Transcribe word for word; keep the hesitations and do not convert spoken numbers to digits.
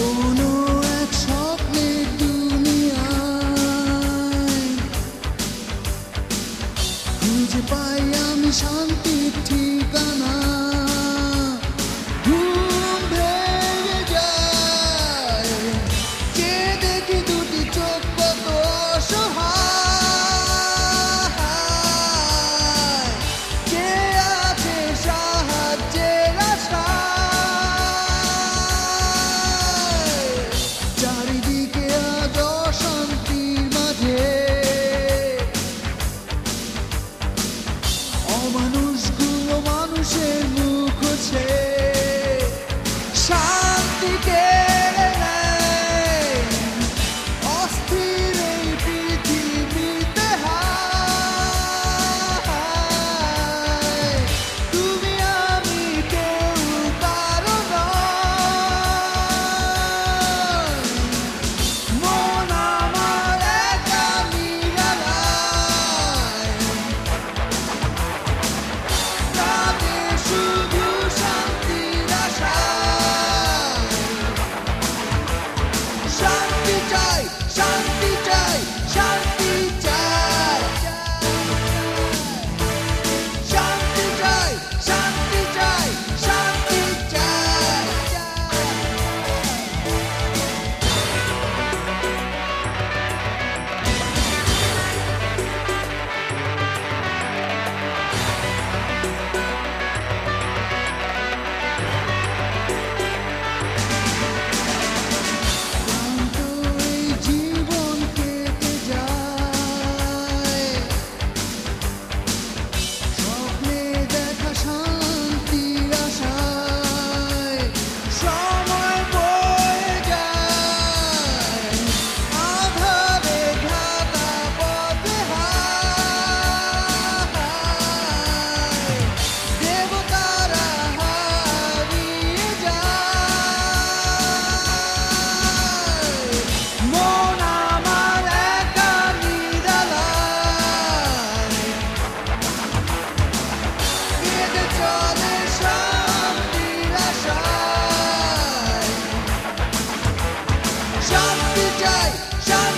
কোনো এক স্বপ্নের দুনিয়ায় খুঁজে পাই আমি শান্তির ঠিকানা। ঘুম ভেঙে যায় যে দেখি দুটি চোখ কত অসহায়, কে আছে সাহায্যের আশায়। চারিদিকে আজ অশান্তির মাঝে অমানুষগুলো মানুষের মুখ হচ্ছে শান্তি কেড়ে নেয়। অস্থির এই পৃথিবীতে হায়, তুমি আমি কেউ কারো নয়। মন আমার একা নিরালায়, কাঁদে শুধু শান্তির আশায়। শান্তি চাই, শান্তি চাই, শান্তি চাই। শান্তি চাই, শান্তি চাই, শান্তি চাই। ক্লান্ত এই জীবন কেটে যায়, স্বপ্নে দেখা শান্তির আশায়। সময় বয়ে যায় আঁধারে ঢাকা পথে হায়, দেবতারা হারিয়ে যায়। মন আমার একা নিরালায়, কেঁদে চলে শান্তির আশায়। শান্তি চাই, শান্তি